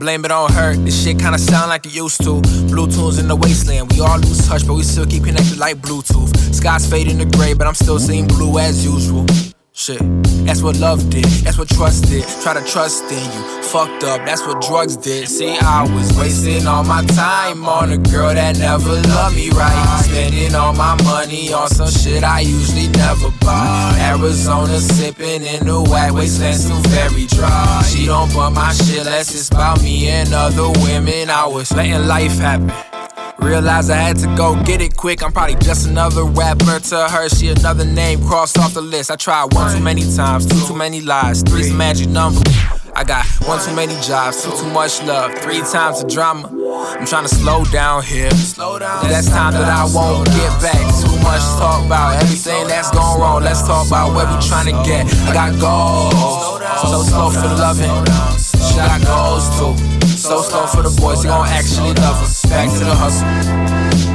blame it on her. This shit kinda sound like it used to. Blue tunes in the wasteland, we all lose touch, but we still keep connected like Bluetooth. Skies fading to gray, but I'm still seeing blue as usual. Shit, that's what love did, that's what trust did. Try to trust in you, fucked up, that's what drugs did. See, I was wasting all my time on a girl that never loved me right. Spending all my money on some shit I usually never buy. Arizona sipping in the whack, wasteland still very dry. She don't bump my shit unless it's about me and other women. I was letting life happen. Realized I had to go get it quick. I'm probably just another rapper to her. She another name crossed off the list. I tried one too many times, two too many lies, three's the magic number. I got one too many jobs, two too much love, three times the drama. I'm trying to slow down here. That's time that I won't get back. Too much talk about everything that's going wrong. Let's talk about where we trying to get. I got goals, so slow for the loving. She got goals too. So slow for the boys, they gon' actually love us. Back to the hustle.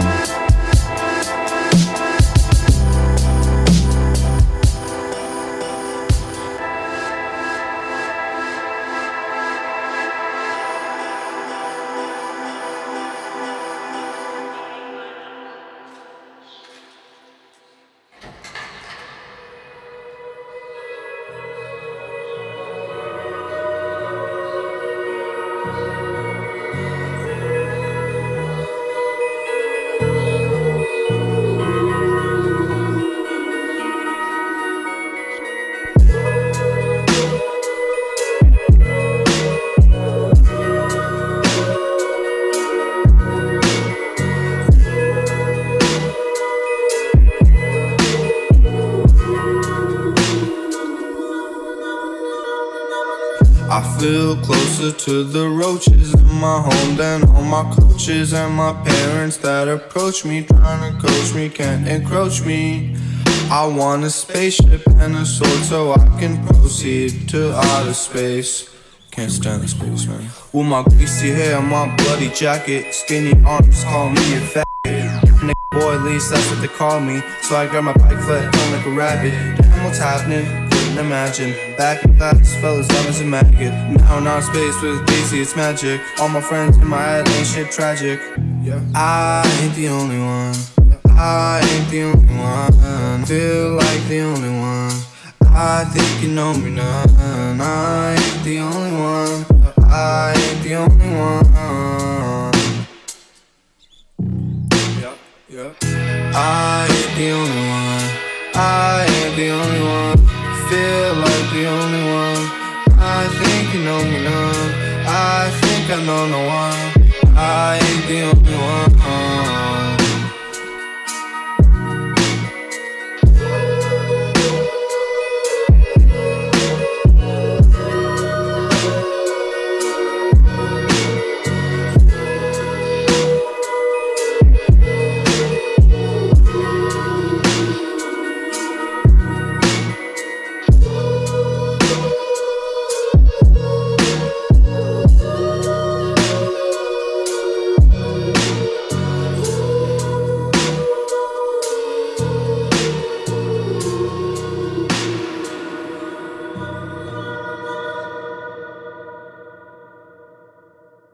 I feel closer to the roaches in my home than all my coaches and my parents that approach me, trying to coach me, can't encroach me. I want a spaceship and a sword so I can proceed to outer space. Can't stand the space, man. With my greasy hair and my bloody jacket, skinny arms call me a fat nigga boy, at least that's what they call me. So I grab my bike flat down like a rabbit. Damn, what's happening? Imagine back in class, fell as dumb as a maggot. Now in our space with Daisy, it's magic. All my friends in my head ain't shit tragic. I ain't the only one. I ain't the only one. Feel like the only one. I think you know me now. I ain't the only one. I ain't the only one. I ain't the only one. I ain't the only one. Feel like the only one. I think you know me now. I think I know no one. I ain't the only one.